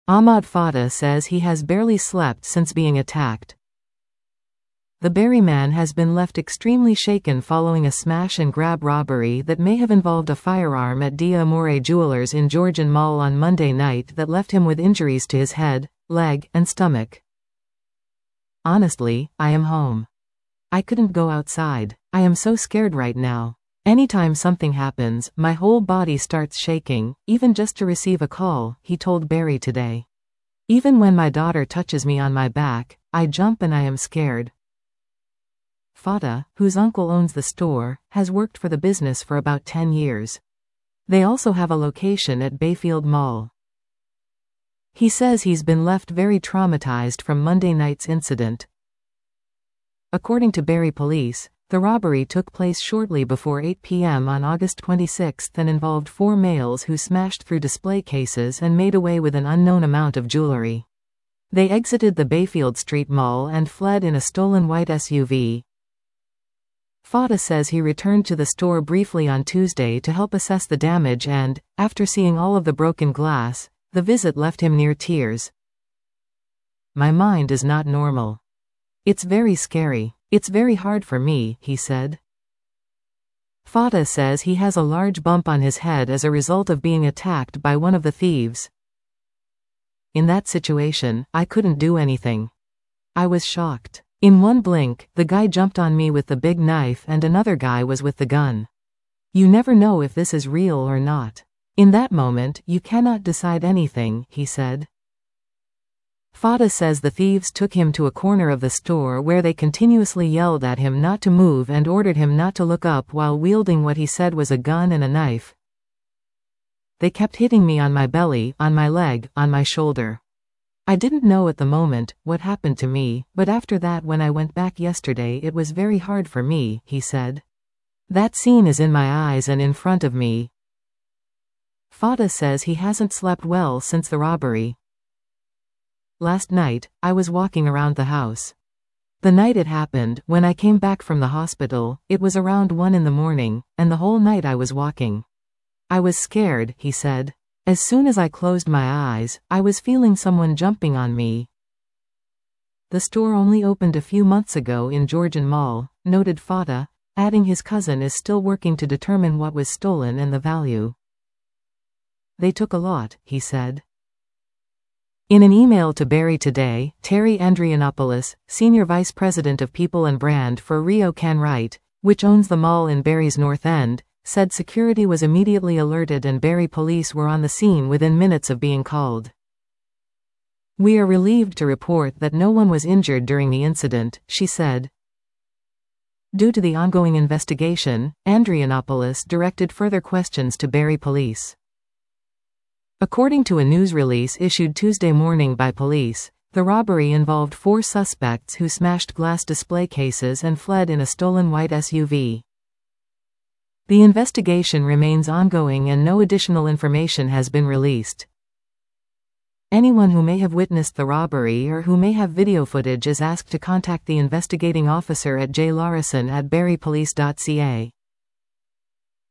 Ahmad Fata says he has barely slept since being attacked. The Barry man has been left extremely shaken following a smash-and-grab robbery that may have involved a firearm at Dia Amore Jewelers in Georgian Mall on Monday night that left him with injuries to his head, leg, and stomach. "Honestly, I am home. I couldn't go outside. I am so scared right now. Anytime something happens, my whole body starts shaking, even just to receive a call," he told Barry today. "Even when my daughter touches me on my back, I jump and I am scared." Fata, whose uncle owns the store, has worked for the business for about 10 years. They also have a location at Bayfield Mall. He says he's been left very traumatized from Monday night's incident. According to Barry police, the robbery took place shortly before 8 p.m. on August 26 and involved 4 males who smashed through display cases and made away with an unknown amount of jewelry. They exited the Bayfield Street Mall and fled in a stolen white SUV. Fata says he returned to the store briefly on Tuesday to help assess the damage and, after seeing all of the broken glass, the visit left him near tears. "My mind is not normal. It's very scary. It's very hard for me," he said. Fata says he has a large bump on his head as a result of being attacked by one of the thieves. "In that situation, I couldn't do anything. I was shocked. In one blink, the guy jumped on me with the big knife and another guy was with the gun. You never know if this is real or not. In that moment, you cannot decide anything," he said. Fata says the thieves took him to a corner of the store where they continuously yelled at him not to move and ordered him not to look up while wielding what he said was a gun and a knife. "They kept hitting me on my belly, on my leg, on my shoulder. I didn't know at the moment what happened to me, but after that when I went back yesterday it was very hard for me," he said. "That scene is in my eyes and in front of me." Fata says he hasn't slept well since the robbery. "Last night, I was walking around the house. The night it happened, when I came back from the hospital, it was around 1 in the morning, and the whole night I was walking. I was scared," he said. "As soon as I closed my eyes, I was feeling someone jumping on me." The store only opened a few months ago in Georgian Mall, noted Fata, adding his cousin is still working to determine what was stolen and the value. "They took a lot," he said. In an email to Barry today, Terry Andrianopoulos, Senior Vice President of People and Brand for Rio-Can Right, which owns the mall in Barry's North End, said security was immediately alerted and Barry police were on the scene within minutes of being called. "We are relieved to report that no one was injured during the incident," she said. Due to the ongoing investigation, Andrianopoulos directed further questions to Barry police. According to a news release issued Tuesday morning by police, the robbery involved 4 suspects who smashed glass display cases and fled in a stolen white SUV. The investigation remains ongoing and no additional information has been released. Anyone who may have witnessed the robbery or who may have video footage is asked to contact the investigating officer at jlarison@barrypolice.ca.